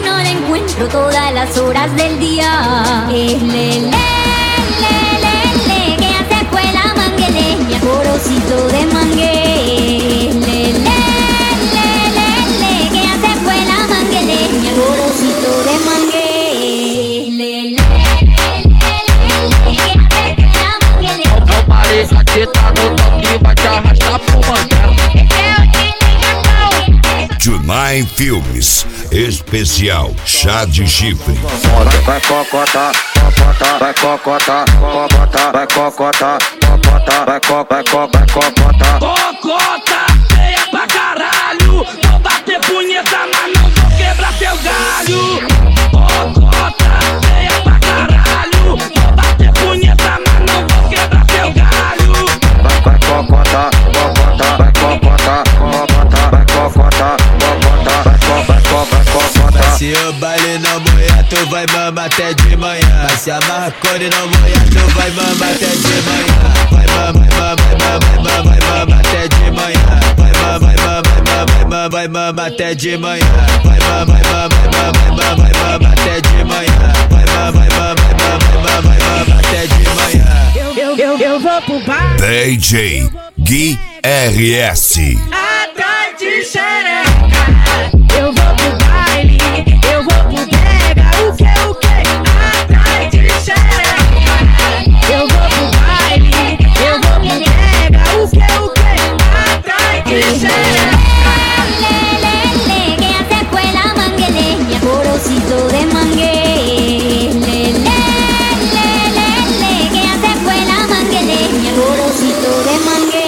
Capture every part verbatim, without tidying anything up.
no la encuentro todas las horas del día. Es le, le, le, le, le, que hace escuela mangueleña, corocito de mangue. Es le, le, le, le, le, que hace escuela mangueleña, corocito de mangue. Es le, le, le, que hace escuela mangueleña. Não pare, aqui tá no toque, vai te arrastar pro manguelo. Junai Filmes, especial Chá de Chifre. Vai cocota, cocota, vai cocota, cocota, vai cocota, cocota, vai co, vai co, vai cocota. Cocota, feia pra caralho. Vou bater punheta, mas não vou quebrar teu galho. Cocota, feia pra caralho. Vou bater punheta, mas não vou quebrar teu galho. Vai, vai cocota, cocota, vai cocota, cocota, vai cocota, cocota, vai co, vai co, vai cocota. Se o baile não moer, tu vai mamar até de manhã. Mas se a marcone não moer, tu vai mamar até de manhã. Vai mamar, vai mamar, vai mamar, vai mamar até de manhã. Vai mamar, vai mamar, vai mamar, vai mamar até de manhã. Vai mamar, vai mamar, vai mamar, vai mamar até de manhã. Vai mamar, vai mamar, vai mamar, vai mamar até de manhã. Eu, eu, eu, eu vou pro bar. D J Gui R S. Atrás de xereca. Eu vou pro baile. Eu vou pro pega. O que, o que? Atrás de xereca. Eu vou pro baile. Eu vou pro pega. O que, o que? Atrás de xereca. Le, le, le, que hace escuela mangueleña, corocito de mangue. Le, le, le, le, le, que hace escuela mangueleña, corocito de mangue.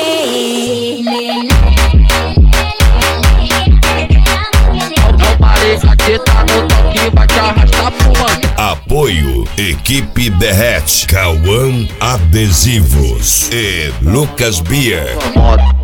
Não pare, aqui tá no toque, vai te arrastar pro manguelo. Apoio Equipe Derrete, Cauã Adesivos e Lucas Beer. Moda.